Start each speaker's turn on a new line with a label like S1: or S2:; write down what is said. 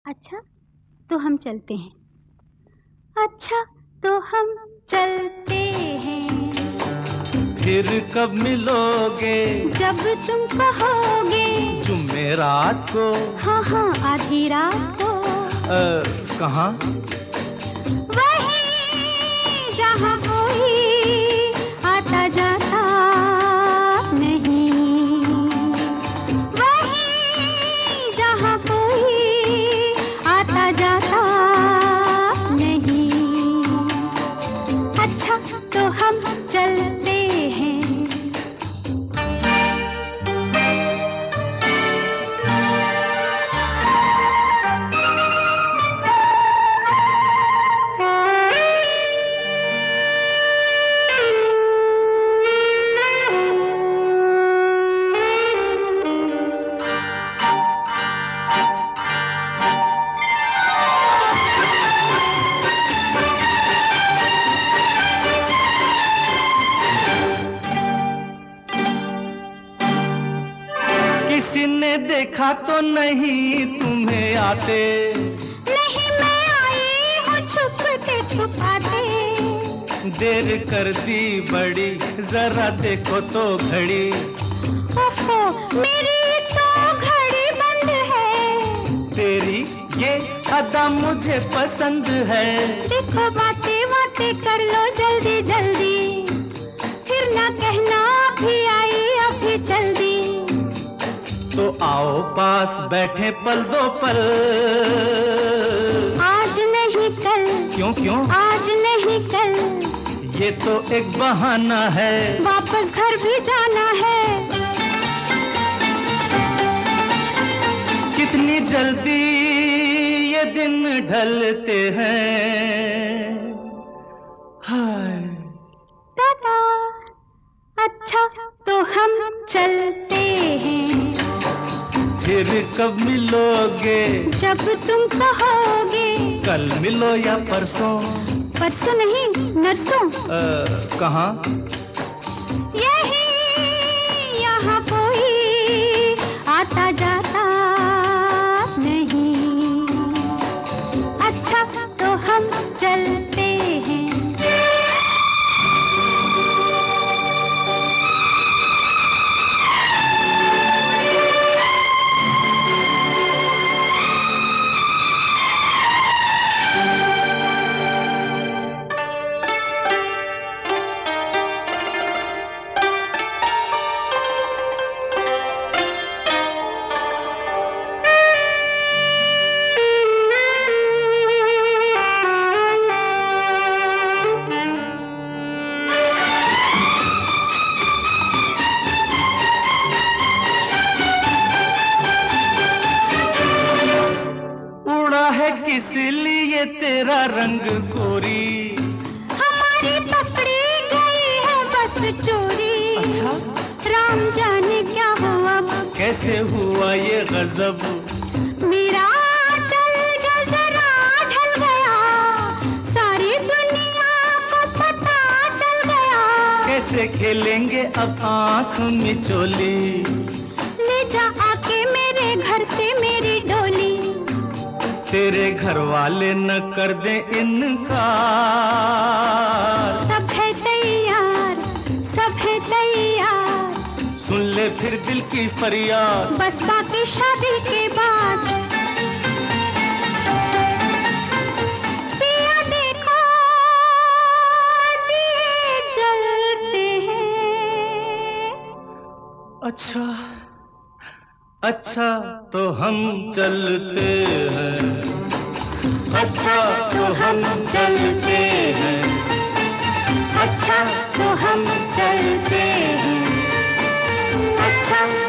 S1: अच्छा तो हम चलते हैं। अच्छा तो हम चलते हैं।
S2: फिर कब मिलोगे?
S1: जब तुम कहोगे।
S2: जुमेरात को?
S1: हाँ हाँ आधी रात को।
S2: कहाँ?
S1: वहीं जहाँ कोई आता जाता नहीं। वहीं जहाँ कोई आता जाता नहीं। अच्छा तो हम चलते हैं।
S2: किसी ने देखा तो नहीं तुम्हें आते?
S1: नहीं मैं आई हूँ छुपते छुपाते।
S2: देर कर दी बड़ी, जरा देखो तो घड़ी।
S1: ओहो मेरी तो घड़ी बंद है।
S2: तेरी ये अदा मुझे पसंद है।
S1: देखो बातें बातें कर लो जल्दी जल्दी। फिर ना कहना अभी आई अभी चल दी।
S2: तो आओ पास बैठे पल दो पल।
S1: आज नहीं कल।
S2: क्यों क्यों?
S1: आज नहीं कल।
S2: ये तो एक बहाना है।
S1: वापस घर भी जाना है।
S2: कितनी जल्दी ये दिन ढलते हैं। हाय
S1: टाटा। अच्छा तो हम चलते हैं।
S2: फिर कब मिलोगे?
S1: जब तुम कहोगे।
S2: कल मिलो या परसों?
S1: परसों नहीं नरसों।
S2: कहाँ?
S1: यही यहाँ कोई आता जाता नहीं। अच्छा तो हम चलते हैं।
S2: इसलिए तेरा रंग गोरी
S1: हमारी पकड़ी गई है बस चोरी।
S2: अच्छा
S1: राम जाने क्या हुआ,
S2: कैसे हुआ ये गजब।
S1: मेरा चल जो जरा ढल गया, सारी दुनिया को पता चल गया।
S2: कैसे खेलेंगे अब आँख मिचोली,
S1: ले जा आके मेरे घर से मेरी डोली।
S2: तेरे घर वाले न कर दे इनकार।
S1: सब है तैयार, सब है तैयार।
S2: सुन ले फिर दिल की फरियाद,
S1: बस बाकी शादी के बाद। पिया देखो दिए जलते हैं।
S2: अच्छा अच्छा तो हम चलते हैं। अच्छा तो हम चलते हैं। अच्छा तो हम चलते हैं। अच्छा